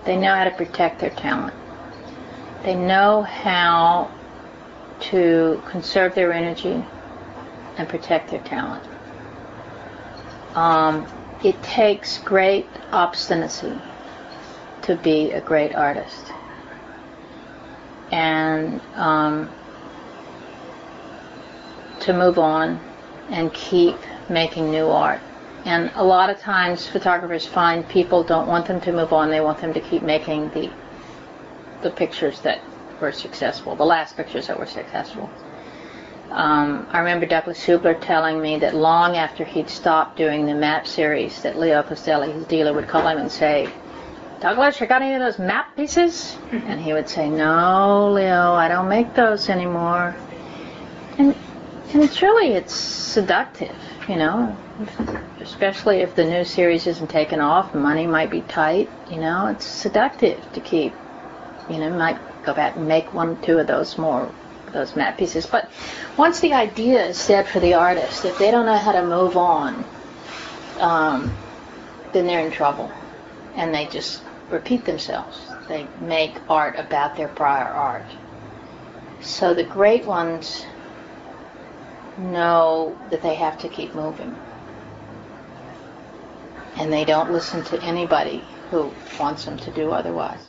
They know how to protect their talent. They know how to conserve their energy and protect their talent. It takes great obstinacy to be a great artist. And to move on and keep making new art. And a lot of times photographers find people don't want them to move on, they want them to keep making the pictures that were successful, the last pictures that were successful. I remember Douglas Hubler telling me that long after he'd stopped doing the map series, that Leo Costelli, his dealer, would call him and say, "Douglas, you got any of those map pieces?" And he would say, "No, Leo, I don't make those anymore." And it's seductive, you know, especially if the new series isn't taken off, money might be tight, you know, it's seductive to keep, you know, might go back and make 1 or 2 of those map pieces. But once the idea is set for the artist, if they don't know how to move on, then they're in trouble. And they just repeat themselves. They make art about their prior art. So the great ones know that they have to keep moving. And they don't listen to anybody who wants them to do otherwise.